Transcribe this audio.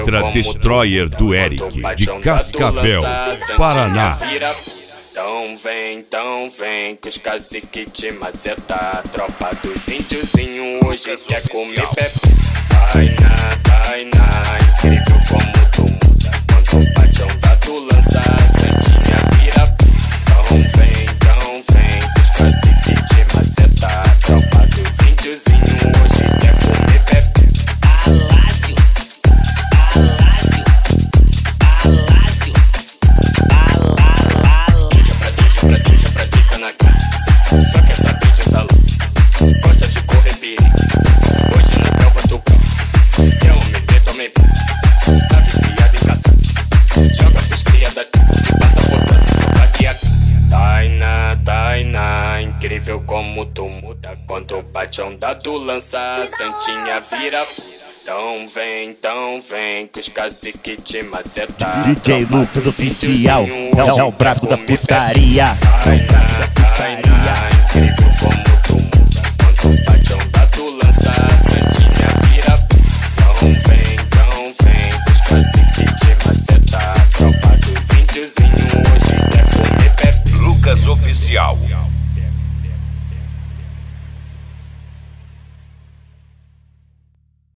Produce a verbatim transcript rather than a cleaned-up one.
Electra Destroyer do Eric, de Cascavel, Paraná. Então vem, então vem, que os cacique te maceta. A tropa dos índiozinhos hoje quer comer pepe. Tainá, Tainá, incrível como tu muda. Quando o patrão da tu lança, a santinha vira. Então vem, então vem, que os cacique te maceta. A tropa dos índiozinhos hoje quer comer pepe. Alácio, Alácio, Alácio, Alácio. Pra gente, pratica na casa. Só quer saber de usar luz. Gosta de correr perigo. Hoje na selva tu cão. Quer homem preto, homem preto. Tá viciado em caça. Joga pros criadas. Passa botando. Vagueada. Tainá, Tainá, incrível como tu muda. Quando o patrão da tu lança, a santinha vira. Então vem, então vem, que os cacique te maceta. D J Lucas oficial, é o brabo da putaria. Tainá, Tainá,